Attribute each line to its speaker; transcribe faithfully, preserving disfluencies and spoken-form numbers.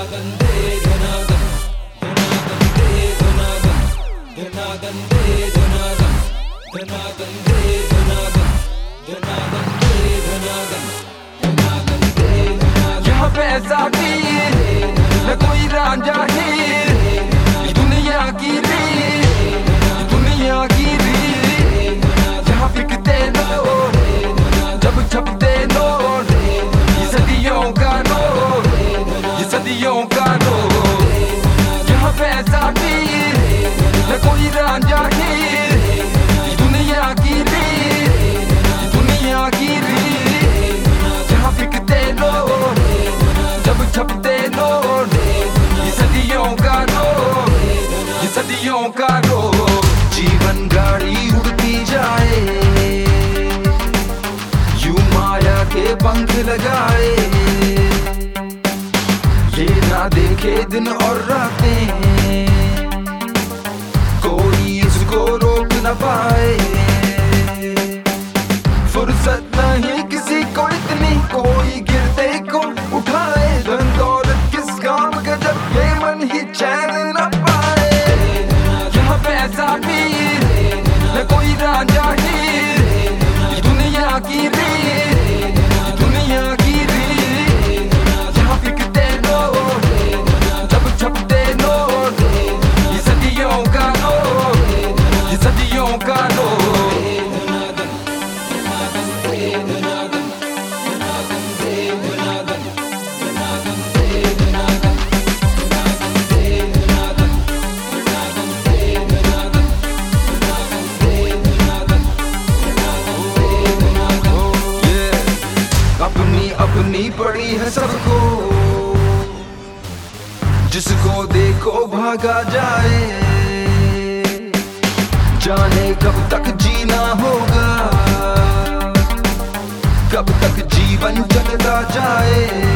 Speaker 1: यहाँ पे ऐसा हीर न कोई रांझा हीर, दुनिया की रील, दुनिया की रील। यहाँ बिकते नोट जब छपते नोट, ये सदियों का नोट, ये सदियों का नोट। यहाँ पे ऐसा हीर न कोई रांझा हीर, दुनिया की रील, दुनिया की रील। यहाँ बिकते नोट जब छपते नोट, ये सदियों का नोट, ये सदियों का नोट। जीवन गाड़ी उड़ती जाए, यूं माया के पंख लगाए, ये ना देखे दिन और रातें, कोई इसको रोक न पाए। फुर्सत नहीं किसी को इतनी, कोई गिरते को उठाए। धन दौलत किस काम का जब ये मन ही चैन न पाए। यहाँ पे ऐसा हीर न कोई रांझा हीर, दुनिया की रील, दुनिया की रील। यहाँ बिकते नोट जब छपते नोट, ये सदियों का नोट, ये सदियों का नोट। अपनी अपनी पड़ी है सबको, जिसको देखो भागा जाए। जाने कब तक जीना होगा, कब तक जीवन चलता जाए।